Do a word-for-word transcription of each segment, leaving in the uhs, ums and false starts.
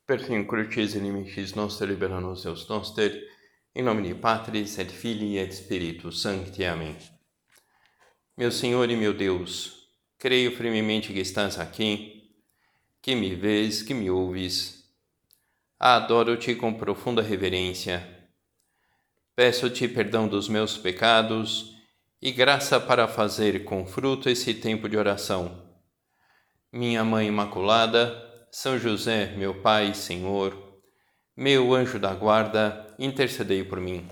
Persino crucis inimicis nostri libera nos Deus noster, em nome de Patris et Filii et Spiritus Sancti. Amém. Meu Senhor e meu Deus, creio firmemente que estás aqui, que me vês, que me ouves. Adoro-te com profunda reverência. Peço-te perdão dos meus pecados e graça para fazer com fruto esse tempo de oração. Minha Mãe Imaculada, São José, meu Pai e Senhor, meu anjo da guarda, intercedei por mim.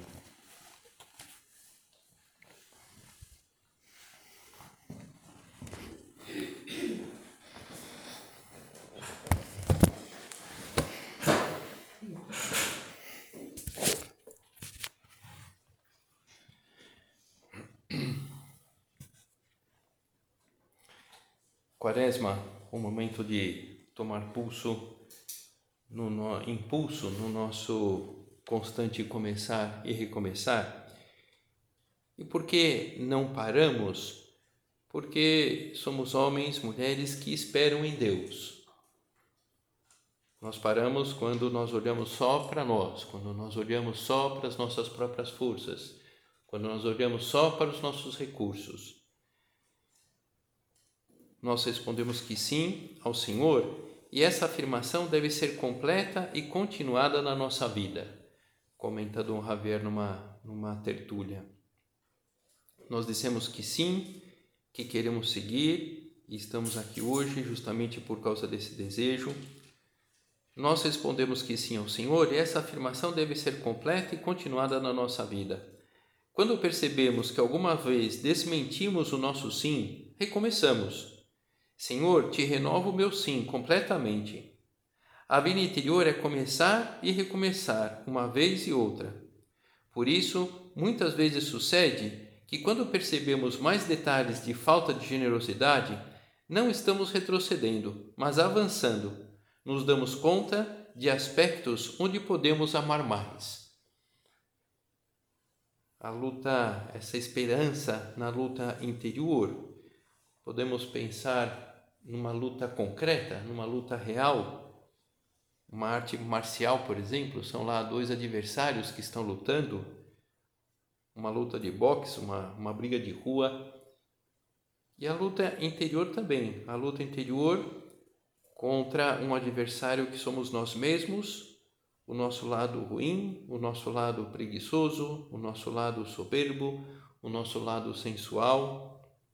Quaresma, um momento de tomar pulso, no, no impulso no nosso constante começar e recomeçar. E por que não paramos? Porque somos homens, mulheres que esperam em Deus. Nós paramos quando nós olhamos só para nós, quando nós olhamos só para as nossas próprias forças, quando nós olhamos só para os nossos recursos. Nós respondemos que sim ao Senhor e essa afirmação deve ser completa e continuada na nossa vida, comenta Dom Javier numa, numa tertúlia. Nós dissemos que sim, que queremos seguir e estamos aqui hoje justamente por causa desse desejo. Nós respondemos que sim ao Senhor e essa afirmação deve ser completa e continuada na nossa vida. Quando percebemos que alguma vez desmentimos o nosso sim, recomeçamos. Senhor, te renovo o meu sim completamente. A vida interior é começar e recomeçar, uma vez e outra. Por isso, muitas vezes sucede que quando percebemos mais detalhes de falta de generosidade, não estamos retrocedendo, mas avançando. Nos damos conta de aspectos onde podemos amar mais. A luta, essa esperança na luta interior, podemos pensar numa luta concreta, numa luta real, uma arte marcial, por exemplo, são lá dois adversários que estão lutando, uma luta de boxe, uma, uma briga de rua, e a luta interior também, a luta interior contra um adversário que somos nós mesmos, o nosso lado ruim, o nosso lado preguiçoso, o nosso lado soberbo, o nosso lado sensual.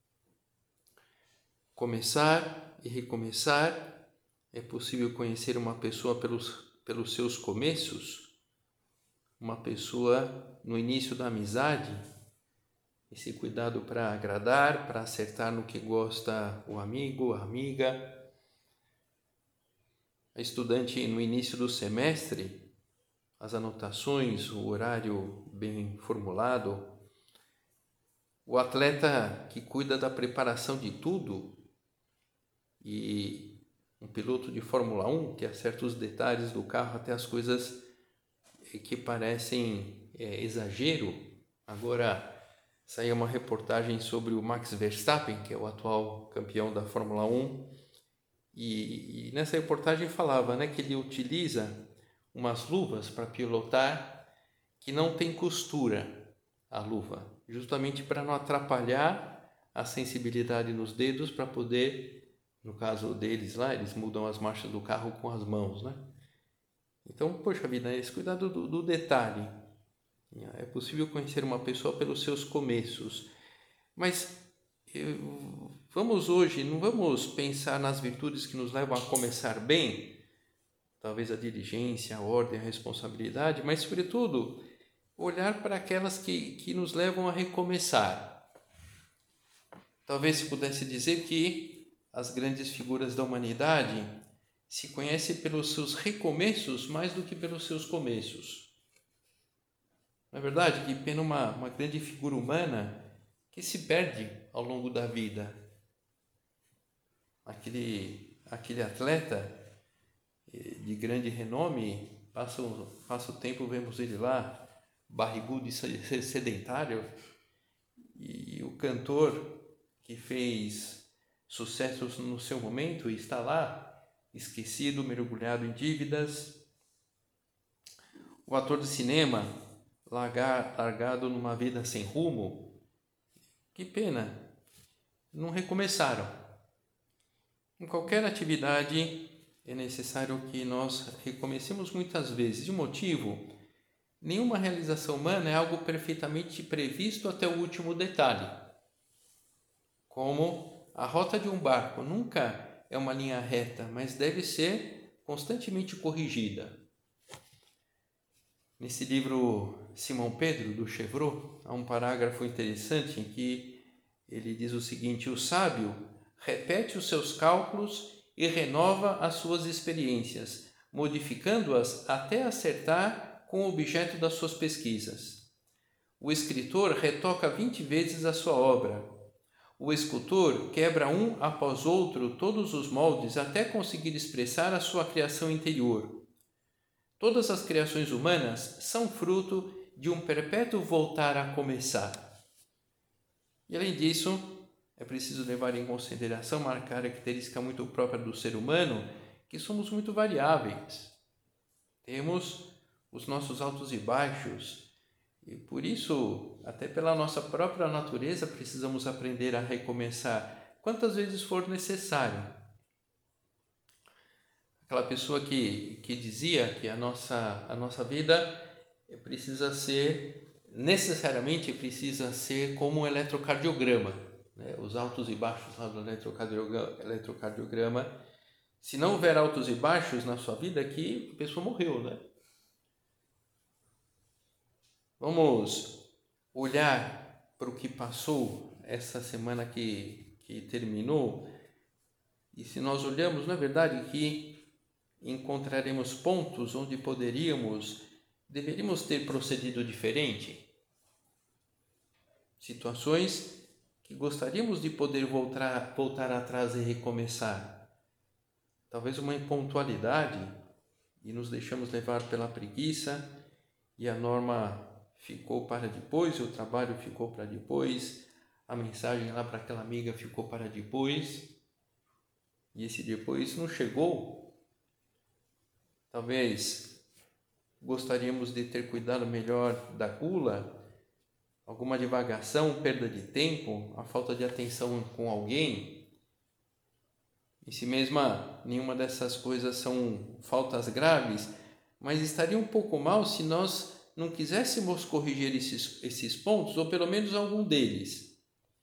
Começar e recomeçar, é possível conhecer uma pessoa pelos, pelos seus começos, uma pessoa no início da amizade, esse cuidado para agradar, para acertar no que gosta o amigo, a amiga. A estudante no início do semestre, as anotações, o horário bem formulado. O atleta que cuida da preparação de tudo, e um piloto de Fórmula um que acerta os detalhes do carro até as coisas que parecem é, exagero. Agora saiu uma reportagem sobre o Max Verstappen, que é o atual campeão da Fórmula um, e, e nessa reportagem falava, né, que ele utiliza umas luvas para pilotar que não tem costura a luva, justamente para não atrapalhar a sensibilidade nos dedos, para poder, no caso deles lá, eles mudam as marchas do carro com as mãos, né? Então, poxa vida, esse cuidado do, do detalhe. É possível conhecer uma pessoa pelos seus começos. Mas eu, vamos hoje, não vamos pensar nas virtudes que nos levam a começar bem, talvez a diligência, a ordem, a responsabilidade, mas, sobretudo, olhar para aquelas que, que nos levam a recomeçar. Talvez se pudesse dizer que as grandes figuras da humanidade se conhecem pelos seus recomeços mais do que pelos seus começos. Não é verdade? Que pena uma, uma grande figura humana que se perde ao longo da vida. Aquele, aquele atleta de grande renome, passa, passa o tempo, vemos ele lá, barrigudo e sedentário, e o cantor que fez sucesso no seu momento e está lá esquecido, mergulhado em dívidas. O ator de cinema, largado numa vida sem rumo. Que pena, não recomeçaram. Em qualquer atividade é necessário que nós recomecemos muitas vezes. De motivo, nenhuma realização humana é algo perfeitamente previsto até o último detalhe. Como a rota de um barco nunca é uma linha reta, mas deve ser constantemente corrigida. Nesse livro Simão Pedro, do Chevreul, há um parágrafo interessante em que ele diz o seguinte: o sábio repete os seus cálculos e renova as suas experiências, modificando-as até acertar com o objeto das suas pesquisas. O escritor retoca vinte vezes a sua obra. O escultor quebra um após outro todos os moldes até conseguir expressar a sua criação interior. Todas as criações humanas são fruto de um perpétuo voltar a começar. E além disso, é preciso levar em consideração uma característica muito própria do ser humano, que somos muito variáveis. Temos os nossos altos e baixos, e por isso, até pela nossa própria natureza, precisamos aprender a recomeçar quantas vezes for necessário. Aquela pessoa que, que dizia que a nossa, a nossa vida precisa ser, necessariamente precisa ser como um eletrocardiograma, né? Os altos e baixos lá do eletrocardiograma, eletrocardiograma. Se não houver altos e baixos na sua vida, aqui a pessoa morreu, né? Vamos olhar para o que passou essa semana que, que terminou, e se nós olhamos, na verdade, que encontraremos pontos onde poderíamos, deveríamos ter procedido diferente. Situações que gostaríamos de poder voltar, voltar atrás e recomeçar. Talvez uma impontualidade e nos deixamos levar pela preguiça e a norma ficou para depois, o trabalho ficou para depois, a mensagem lá para aquela amiga ficou para depois e esse depois não chegou. Talvez gostaríamos de ter cuidado melhor da gula, alguma divagação, perda de tempo, a falta de atenção com alguém. E se mesmo nenhuma dessas coisas são faltas graves, mas estaria um pouco mal se nós não quiséssemos corrigir esses, esses pontos, ou pelo menos algum deles.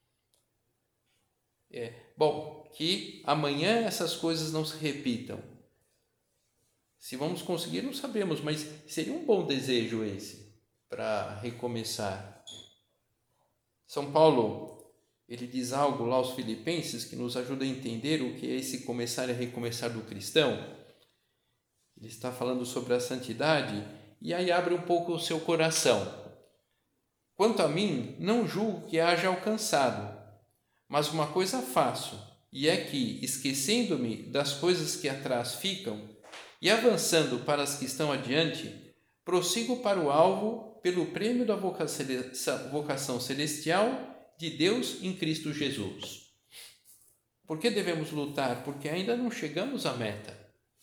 É, bom, que amanhã essas coisas não se repitam. Se vamos conseguir, não sabemos, mas seria um bom desejo esse, para recomeçar. São Paulo, ele diz algo lá aos Filipenses que nos ajuda a entender o que é esse começar e recomeçar do cristão. Ele está falando sobre a santidade e aí abre um pouco o seu coração. Quanto a mim, não julgo que haja alcançado, mas uma coisa faço, e é que, esquecendo-me das coisas que atrás ficam, e avançando para as que estão adiante, prossigo para o alvo pelo prêmio da vocação celestial de Deus em Cristo Jesus. Por que devemos lutar? Porque ainda não chegamos à meta.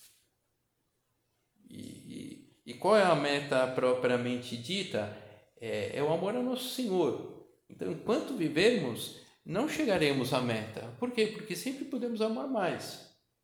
E, e, e qual é a meta propriamente dita? É, é o amor ao nosso Senhor. Então, enquanto vivermos, não chegaremos à meta. Por quê? Porque sempre podemos amar mais.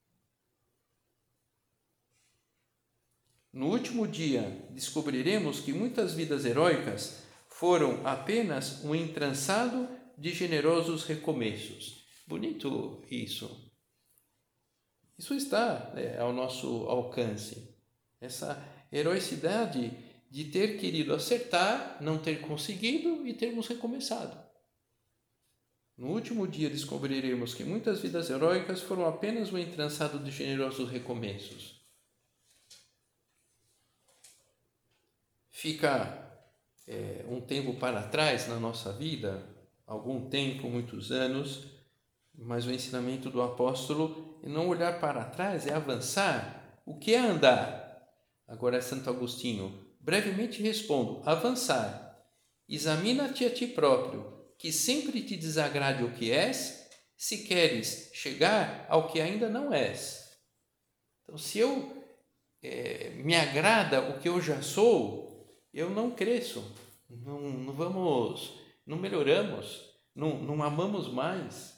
No último dia, descobriremos que muitas vidas heróicas foram apenas um entrançado de generosos recomeços. Bonito isso. Isso está é, ao nosso alcance. Essa heroicidade de ter querido acertar, não ter conseguido e termos recomeçado. No último dia, descobriremos que muitas vidas heróicas foram apenas um entrançado de generosos recomeços. Fica é, um tempo para trás na nossa vida, algum tempo, muitos anos, mas o ensinamento do apóstolo é não olhar para trás, é avançar. O que é andar? Agora é Santo Agostinho. Brevemente respondo, avançar. Examina-te a ti próprio, que sempre te desagrade o que és, se queres chegar ao que ainda não és. Então, se eu é, me agrada o que eu já sou, eu não cresço, não, não vamos, não melhoramos, não, não amamos mais.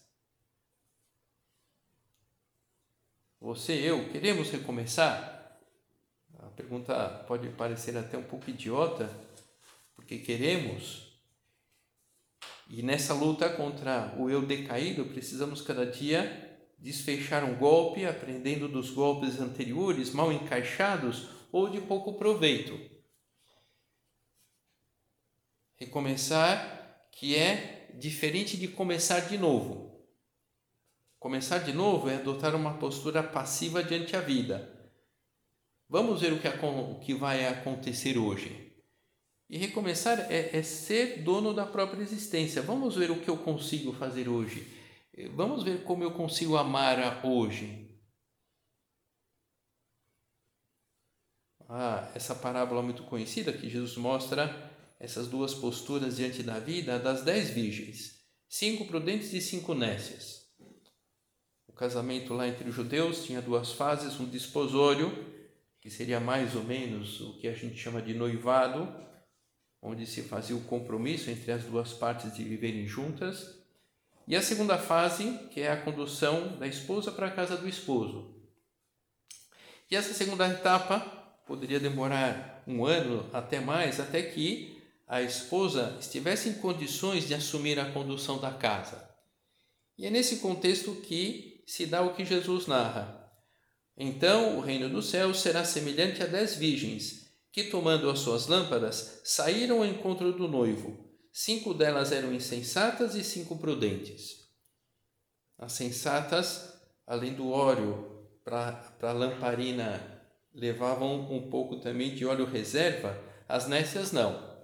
Você e eu queremos recomeçar? A pergunta pode parecer até um pouco idiota, porque queremos. E nessa luta contra o eu decaído, precisamos cada dia desfechar um golpe, aprendendo dos golpes anteriores, mal encaixados ou de pouco proveito. Recomeçar, que é diferente de começar de novo. Começar de novo é adotar uma postura passiva diante a vida. Vamos ver o que, o que vai acontecer hoje. E recomeçar é, é ser dono da própria existência. Vamos ver o que eu consigo fazer hoje. Vamos ver como eu consigo amar hoje. Ah, essa parábola muito conhecida que Jesus mostra essas duas posturas diante da vida das dez virgens. Cinco prudentes e cinco nécias. O casamento lá entre os judeus tinha duas fases, um desposório, que seria mais ou menos o que a gente chama de noivado, onde se fazia o compromisso entre as duas partes de viverem juntas, e a segunda fase, que é a condução da esposa para a casa do esposo. E essa segunda etapa poderia demorar um ano, até mais, até que a esposa estivesse em condições de assumir a condução da casa. E é nesse contexto que se dá o que Jesus narra. Então o reino dos céus será semelhante a dez virgens, que tomando as suas lâmpadas, saíram ao encontro do noivo. Cinco delas eram insensatas e cinco prudentes. As sensatas, além do óleo para a lamparina, levavam um pouco também de óleo reserva, as nécias não.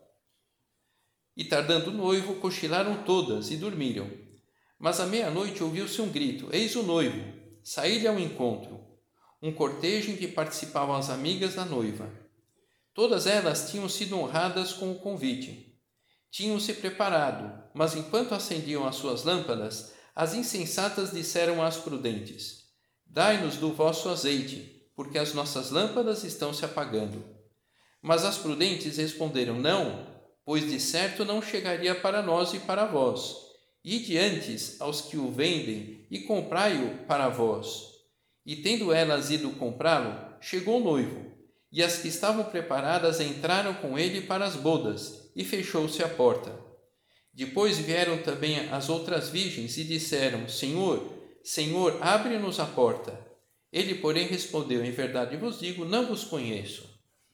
E tardando o noivo, cochilaram todas e dormiram. Mas à meia-noite ouviu-se um grito: eis o noivo, saí-lhe ao encontro. Um cortejo em que participavam as amigas da noiva. Todas elas tinham sido honradas com o convite. Tinham-se preparado, mas enquanto acendiam as suas lâmpadas, as insensatas disseram às prudentes: dai-nos do vosso azeite, porque as nossas lâmpadas estão se apagando. Mas as prudentes responderam: não, pois de certo não chegaria para nós e para vós. Ide antes aos que o vendem e comprai-o para vós. E tendo elas ido comprá-lo, chegou o noivo, e as que estavam preparadas entraram com ele para as bodas, e fechou-se a porta. Depois vieram também as outras virgens e disseram: Senhor, Senhor, abre-nos a porta. Ele, porém, respondeu: em verdade vos digo, não vos conheço.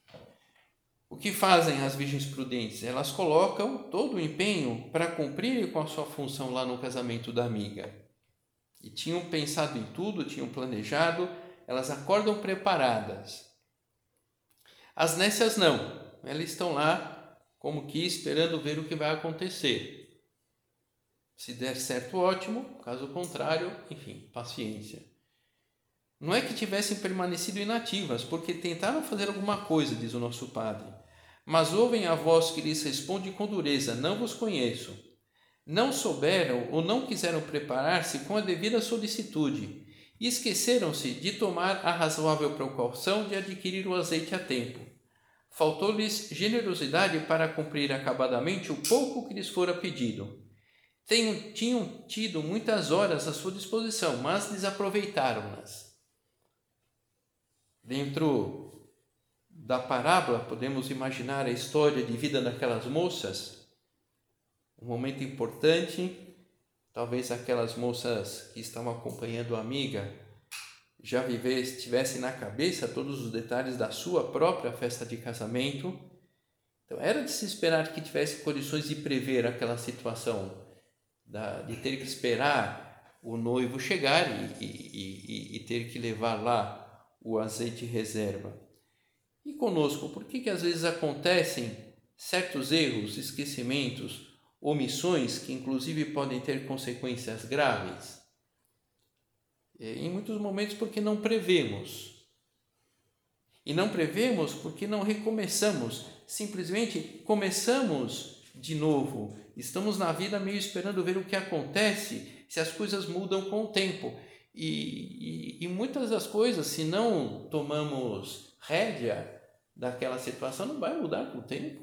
O que fazem as virgens prudentes? Elas colocam todo o empenho para cumprirem com a sua função lá no casamento da amiga. E tinham pensado em tudo, tinham planejado, elas acordam preparadas. As nécias não, elas estão lá como que esperando ver o que vai acontecer. Se der certo, ótimo, caso contrário, enfim, paciência. Não é que tivessem permanecido inativas, porque tentaram fazer alguma coisa, diz o nosso padre, mas ouvem a voz que lhes responde com dureza: não vos conheço. Não souberam ou não quiseram preparar-se com a devida solicitude e esqueceram-se de tomar a razoável precaução de adquirir o azeite a tempo. Faltou-lhes generosidade para cumprir acabadamente o pouco que lhes fora pedido. Tenham, tinham tido muitas horas à sua disposição, mas desaproveitaram-nas. Dentro da parábola, podemos imaginar a história de vida daquelas moças. Um momento importante, talvez aquelas moças que estavam acompanhando a amiga já vivessem, tivessem na cabeça todos os detalhes da sua própria festa de casamento. Então era de se esperar que tivesse condições de prever aquela situação, da, de ter que esperar o noivo chegar e, e, e, e ter que levar lá o azeite reserva. E conosco, por que que às vezes acontecem certos erros, esquecimentos, omissões que inclusive podem ter consequências graves? Em muitos momentos porque não prevemos. E não prevemos porque não recomeçamos, simplesmente começamos de novo. Estamos na vida meio esperando ver o que acontece, se as coisas mudam com o tempo. E, e, e muitas das coisas, se não tomamos rédea daquela situação, não vai mudar com o tempo.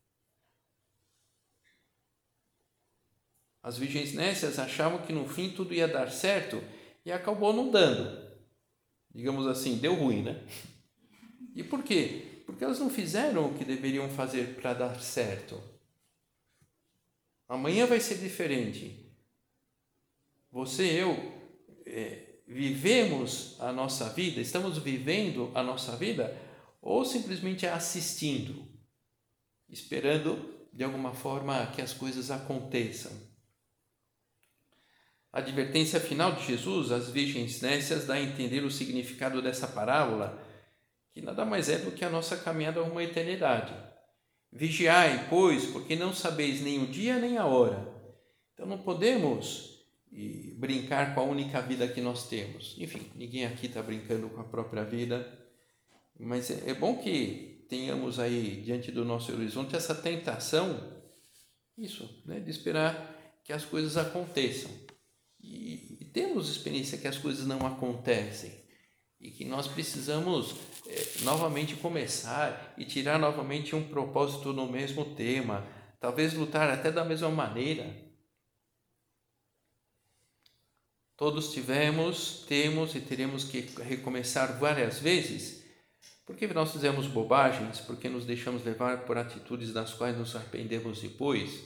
As virgens nécias achavam que no fim tudo ia dar certo e acabou não dando. Digamos assim, deu ruim, né? E por quê? Porque elas não fizeram o que deveriam fazer para dar certo. Amanhã vai ser diferente. Você e eu é, vivemos a nossa vida, estamos vivendo a nossa vida ou simplesmente assistindo, esperando de alguma forma que as coisas aconteçam. A advertência final de Jesus às virgens nécias dá a entender o significado dessa parábola, que nada mais é do que a nossa caminhada a uma eternidade. Vigiai, pois, porque não sabeis nem o dia nem a hora. Então não podemos e, brincar com a única vida que nós temos. Enfim, ninguém aqui está brincando com a própria vida, mas é, é bom que tenhamos aí diante do nosso horizonte essa tentação, isso, né, de esperar que as coisas aconteçam. E, e temos experiência que as coisas não acontecem e que nós precisamos é, novamente começar e tirar novamente um propósito no mesmo tema, talvez lutar até da mesma maneira. Todos tivemos, temos e teremos que recomeçar várias vezes, porque nós fizemos bobagens, porque nos deixamos levar por atitudes das quais nos arrependemos depois,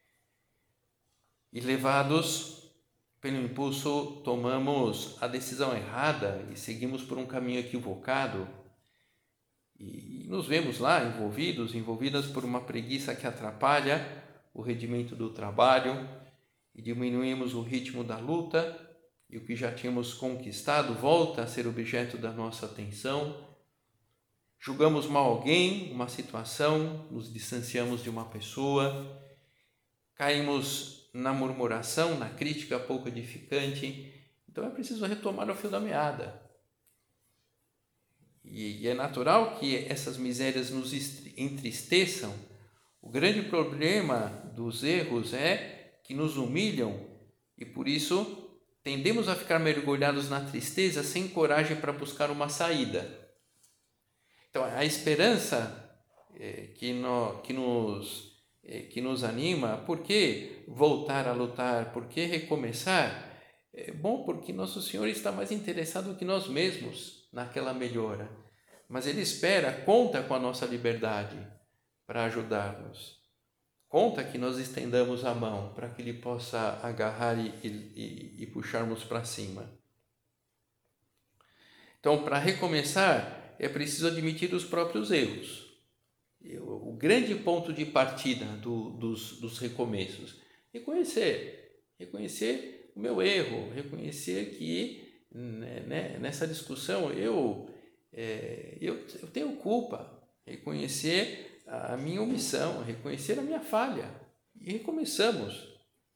e levados pelo impulso tomamos a decisão errada e seguimos por um caminho equivocado e nos vemos lá envolvidos, envolvidas por uma preguiça que atrapalha o rendimento do trabalho e diminuímos o ritmo da luta e o que já tínhamos conquistado volta a ser objeto da nossa atenção. Julgamos mal alguém, uma situação, nos distanciamos de uma pessoa, caímos na murmuração, na crítica pouco edificante. Então é preciso retomar o fio da meada. E é natural que essas misérias nos entristeçam. O grande problema dos erros é que nos humilham e por isso tendemos a ficar mergulhados na tristeza sem coragem para buscar uma saída. Então a esperança é, que, no, que nos que nos anima, por que voltar a lutar, por que recomeçar? É bom porque Nosso Senhor está mais interessado que nós mesmos naquela melhora, mas Ele espera, conta com a nossa liberdade para ajudar-nos, conta que nós estendamos a mão para que Ele possa agarrar e, e, e puxarmos para cima. Então, para recomeçar, é preciso admitir os próprios erros. O grande ponto de partida do, dos, dos recomeços, reconhecer, reconhecer o meu erro, reconhecer que né, nessa discussão eu, é, eu, eu tenho culpa, reconhecer a minha omissão, reconhecer a minha falha e recomeçamos.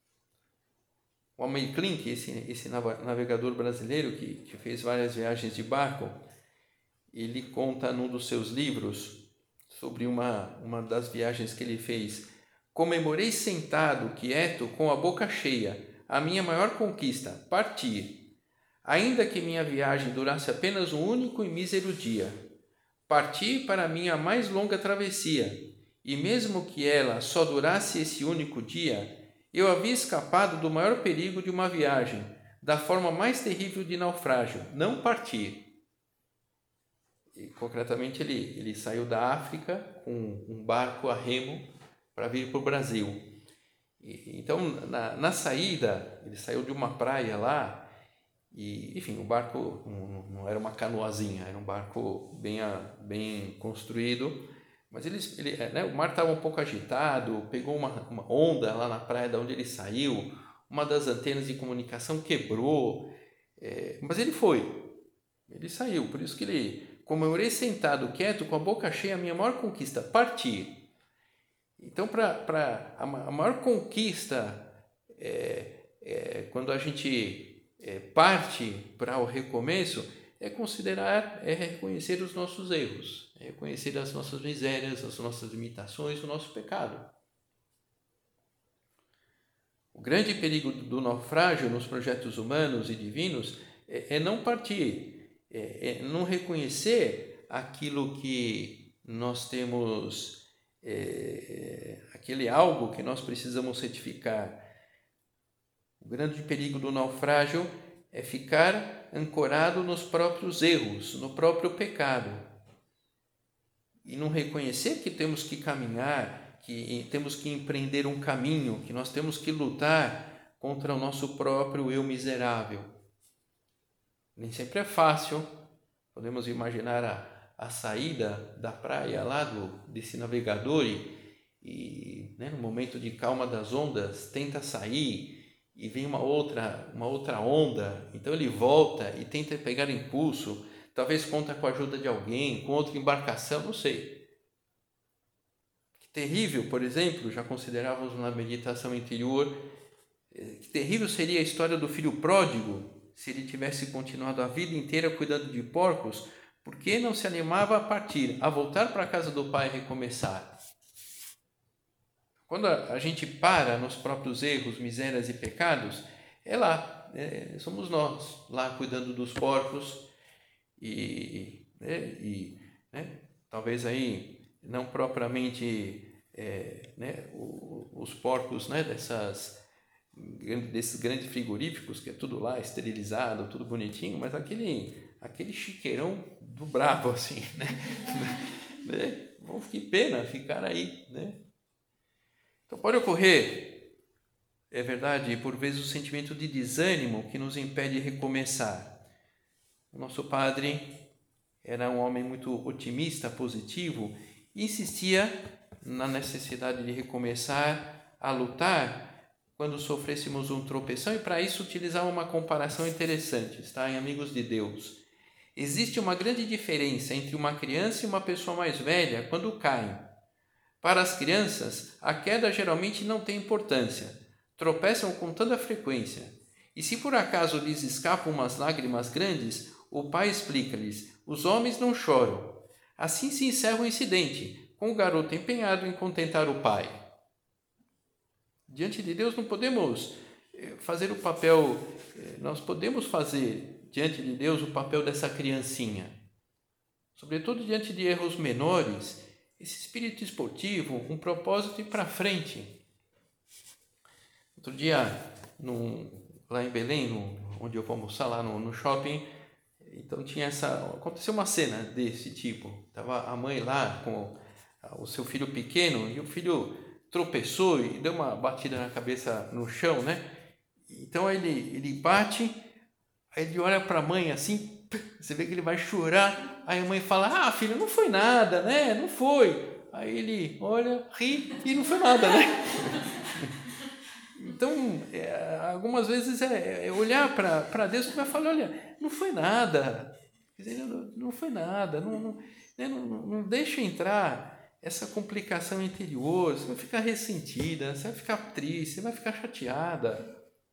O Almeida Klink, esse, esse navegador brasileiro que, que fez várias viagens de barco, ele conta num dos seus livros sobre uma, uma das viagens que ele fez. Comemorei sentado, quieto, com a boca cheia, a minha maior conquista, partir. Ainda que minha viagem durasse apenas um único e mísero dia. Parti para a minha mais longa travessia, e mesmo que ela só durasse esse único dia, eu havia escapado do maior perigo de uma viagem, da forma mais terrível de naufrágio, não partir. E, concretamente, ele, ele saiu da África com um barco a remo para vir para o Brasil. E, então, na, na saída, ele saiu de uma praia lá e, enfim, o barco não, não era uma canoazinha, era um barco bem, bem construído, mas ele, ele, né, o mar estava um pouco agitado, pegou uma, uma onda lá na praia de onde ele saiu, uma das antenas de comunicação quebrou, é, mas ele foi, ele saiu, por isso que ele... Comemorei sentado, quieto, com a boca cheia, a minha maior conquista, partir. Então, para a maior conquista, é, é, quando a gente é, parte para o recomeço, é considerar, é reconhecer os nossos erros, é reconhecer as nossas misérias, as nossas limitações, o nosso pecado. O grande perigo do naufrágio nos projetos humanos e divinos é, é não partir, é, é não reconhecer aquilo que nós temos, é, aquele algo que nós precisamos retificar. O grande perigo do naufrágio é ficar ancorado nos próprios erros, no próprio pecado. E não reconhecer que temos que caminhar, que temos que empreender um caminho, que nós temos que lutar contra o nosso próprio eu miserável. Nem sempre é fácil. Podemos imaginar a, a saída da praia lá do, desse navegador e, e né, no momento de calma das ondas, tenta sair e vem uma outra, uma outra onda, então ele volta e tenta pegar impulso, talvez conta com a ajuda de alguém, com outra embarcação, não sei. Que terrível, por exemplo, já considerávamos na meditação interior, que terrível seria a história do filho pródigo, se ele tivesse continuado a vida inteira cuidando de porcos, porque não se animava a partir, a voltar para a casa do pai e recomeçar. Quando a gente para nos próprios erros, misérias e pecados, é lá, é, somos nós, lá cuidando dos porcos e, né, e né, talvez aí não propriamente é, né, os porcos, né, dessas, desses grandes frigoríficos, que é tudo lá esterilizado, tudo bonitinho, mas aquele, aquele chiqueirão do brabo, assim, né? né? Bom, que pena ficar aí, né? Então pode ocorrer, é verdade, por vezes o sentimento de desânimo que nos impede de recomeçar. O nosso padre era um homem muito otimista, positivo, e insistia na necessidade de recomeçar a lutar quando sofrêssemos um tropeção, e para isso utilizava uma comparação interessante, está em Amigos de Deus. Existe uma grande diferença entre uma criança e uma pessoa mais velha quando caem. Para as crianças, a queda geralmente não tem importância, tropeçam com tanta frequência. E se por acaso lhes escapam umas lágrimas grandes, o pai explica-lhes: os homens não choram. Assim se encerra o incidente, com o garoto empenhado em contentar o pai. Diante de Deus não podemos fazer o papel, nós podemos fazer diante de Deus o papel dessa criancinha. Sobretudo diante de erros menores, esse espírito esportivo, um propósito ir para frente. Outro dia, no, lá em Belém, no, onde eu vou almoçar, lá no, no shopping, então tinha essa, aconteceu uma cena desse tipo. Estava a mãe lá com o seu filho pequeno e o filho tropeçou e deu uma batida na cabeça no chão, né? Então ele, ele bate, aí ele olha para a mãe assim, você vê que ele vai chorar. Aí a mãe fala: ah, filho, não foi nada, né? Não foi. Aí ele olha, ri e não foi nada, né? Então, é, algumas vezes é, é olhar para Deus e vai falar: olha, não foi nada. Quer dizer, não, não foi nada. Não, não, né? não, não deixa entrar essa complicação interior. Você vai ficar ressentida, você vai ficar triste, você vai ficar chateada.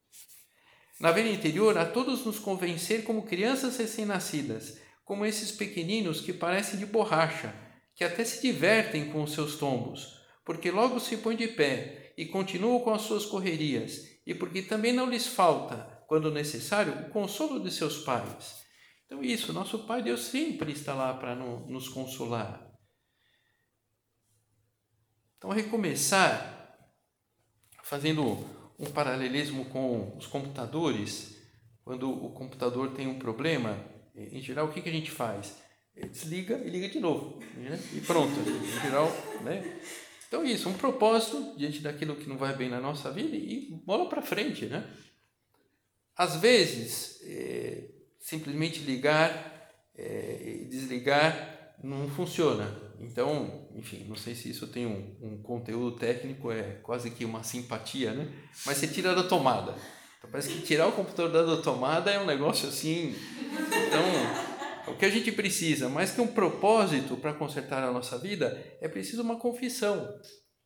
Na vida interior, a todos nos convencer como crianças recém-nascidas, como esses pequeninos que parecem de borracha, que até se divertem com os seus tombos, porque logo se põem de pé e continuam com as suas correrias, e porque também não lhes falta, quando necessário, o consolo de seus pais. Então isso, nosso Pai Deus sempre está lá para nos consolar. Então recomeçar, fazendo um paralelismo com os computadores, quando o computador tem um problema, em geral, o que a gente faz? Desliga e liga de novo, né? E pronto, em geral, né? Então isso, um propósito diante daquilo que não vai bem na nossa vida e bola para frente, né? Às vezes, é, simplesmente ligar é, e desligar não funciona. Então, enfim, não sei se isso tem um, um conteúdo técnico, é quase que uma simpatia, né? Mas você tira da tomada. Então, parece que tirar o computador da tomada é um negócio assim. Então, o que a gente precisa, mais que um propósito para consertar a nossa vida, é preciso uma confissão.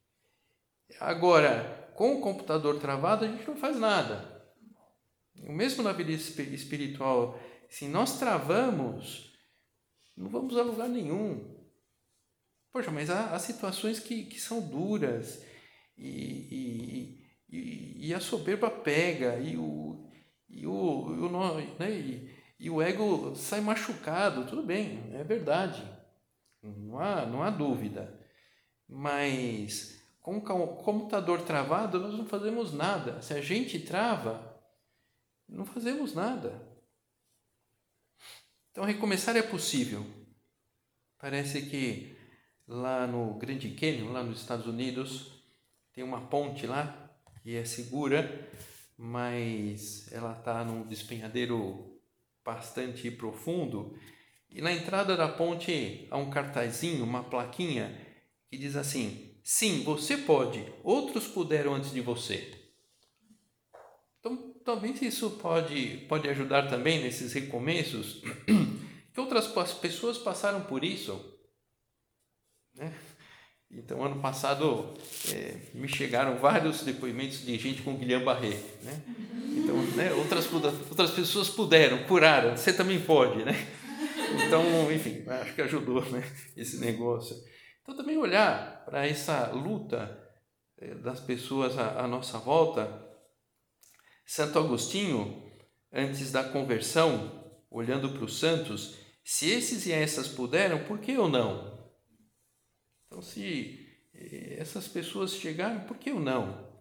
Agora, com o computador travado, a gente não faz nada. O mesmo na vida espiritual, se nós travamos, não vamos a lugar nenhum. Poxa, mas há, há situações que, que são duras e, e, e, e a soberba pega e o, e o, e o, né, e, e o ego sai machucado, tudo bem, é verdade, não há, não há dúvida, mas com o computador travado nós não fazemos nada, se a gente trava, não fazemos nada. Então recomeçar é possível. Parece que lá no Grand Canyon, lá nos Estados Unidos, tem uma ponte lá que é segura, mas ela está num despenhadeiro bastante profundo, e na entrada da ponte há um cartazinho, uma plaquinha que diz assim: sim, você pode, outros puderam antes de você. Então talvez isso pode, pode ajudar também nesses recomeços, que outras pessoas passaram por isso, né? Então, ano passado, é, me chegaram vários depoimentos de gente com Guillain-Barré, né? Então, né, outras, outras pessoas puderam, curaram, você também pode, né? Então, enfim, acho que ajudou, né, esse negócio. Então, também olhar para essa luta das pessoas à, à nossa volta. Santo Agostinho, antes da conversão, olhando para os santos, se esses e essas puderam, por que eu não? Então, se essas pessoas chegaram, por que eu não?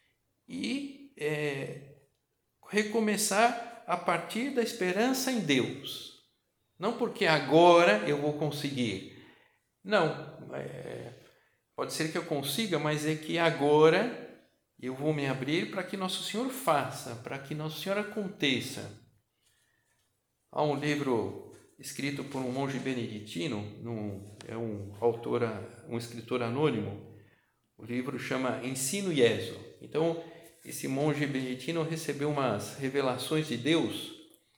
E é, recomeçar a partir da esperança em Deus. Não porque agora eu vou conseguir. Não, é, pode ser que eu consiga, mas é que agora eu vou me abrir para que Nosso Senhor faça, para que Nosso Senhor aconteça. Há um livro escrito por um monge beneditino, num, é um autor, um escritor anônimo. O livro chama Ensino Ieso. Então, esse monge beneditino recebeu umas revelações de Deus.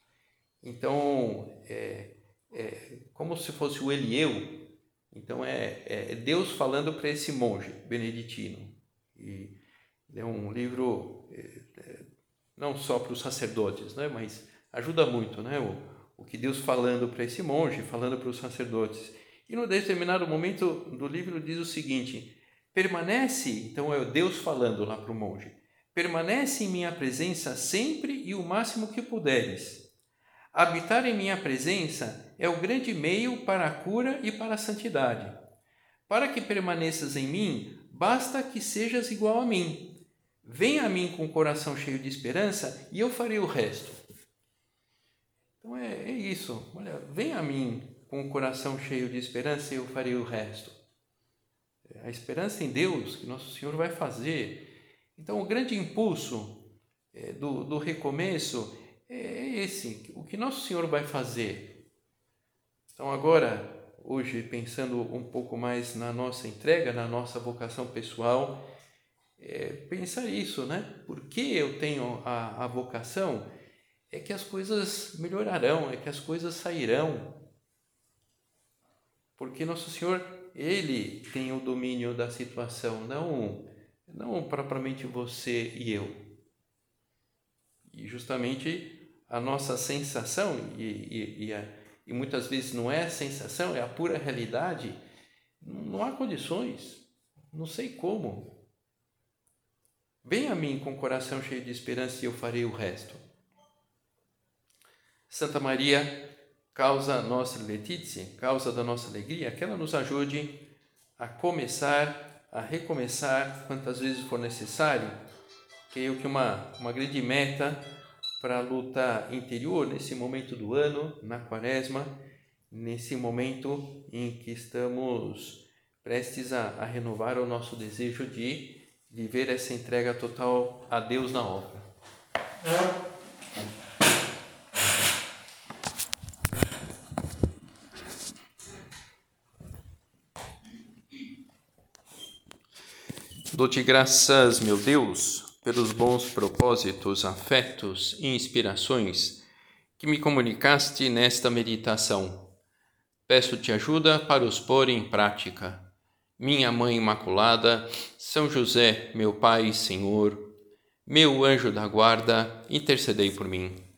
Então, é, é como se fosse o Elieu. Então, é, é Deus falando para esse monge beneditino. E é um livro é, não só para os sacerdotes, né, mas ajuda muito, né, o, o que Deus falando para esse monge, falando para os sacerdotes. E no determinado momento do livro diz o seguinte: permanece, então é Deus falando lá para o monge, permanece em minha presença sempre e o máximo que puderes. Habitar em minha presença é o grande meio para a cura e para a santidade. Para que permaneças em mim, basta que sejas igual a mim. Venha a mim com o coração cheio de esperança e eu farei o resto. Então é, é isso. Olha, venha a mim com o coração cheio de esperança e eu farei o resto. A esperança em Deus que Nosso Senhor vai fazer. Então o grande impulso é, do, do recomeço é esse, o que Nosso Senhor vai fazer. Então agora, hoje, pensando um pouco mais na nossa entrega, na nossa vocação pessoal, é, pensar isso, né? Por que eu tenho a, a vocação? É que as coisas melhorarão, é que as coisas sairão. Porque Nosso Senhor, Ele tem o domínio da situação, não, não propriamente você e eu. E justamente a nossa sensação, e, e, e, a, e muitas vezes não é a sensação, é a pura realidade, não há condições, não sei como. Venha a mim com o coração cheio de esperança e eu farei o resto. Santa Maria, causa nossa Letícia, causa da nossa alegria, que ela nos ajude a começar, a recomeçar quantas vezes for necessário. Creio que uma, uma grande meta para a luta interior nesse momento do ano, na Quaresma, nesse momento em que estamos prestes a, a renovar o nosso desejo de viver essa entrega total a Deus na obra. Dou-te graças, meu Deus, pelos bons propósitos, afetos e inspirações que me comunicaste nesta meditação. Peço-te ajuda para os pôr em prática. Minha Mãe Imaculada, São José, meu Pai e Senhor, meu anjo da guarda, intercedei por mim.